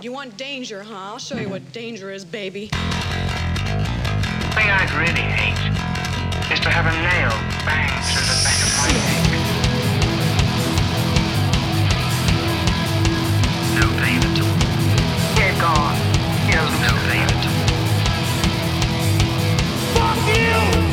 You want danger, huh? I'll show you what danger is, baby. The thing I'd really hate is to have a nail bang through the back of my neck. No pain at all. Yeah, God. Yeah, no pain at all. Fuck you!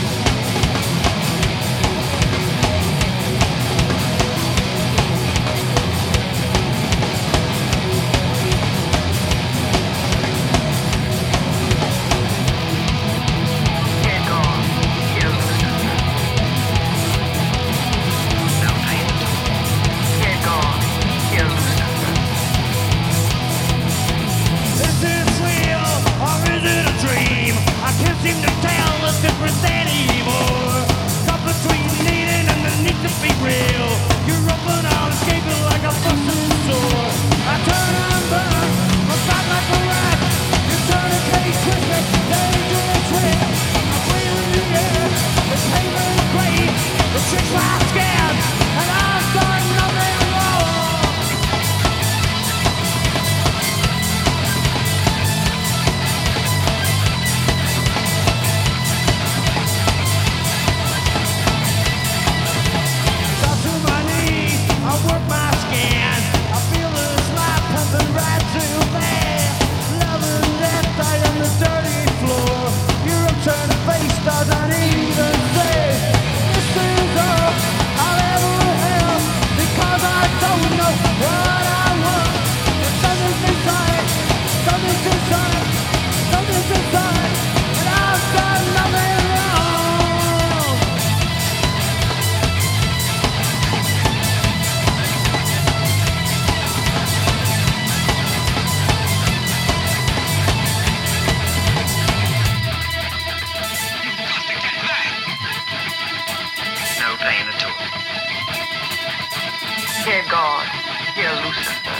Seem to tell the difference anymore. Caught between needing and the need to be real. You're open on escaping like a busted sore. I turn and burn, I fight like a rat. You turn and take twisted, dangerous hit. I breathe in the air, the pavement is great. The tricks are scared, and I've done nothing wrong. I work my skin. I feel this life pumping right to there. Love and death tied on the dirty floor. Your upturned face doesn't even say this is all I'll ever have, because I don't know what I want. Something's inside, something's inside, something's inside, and I've done nothing wrong. No pain at all. Dear God, dear Lucifer.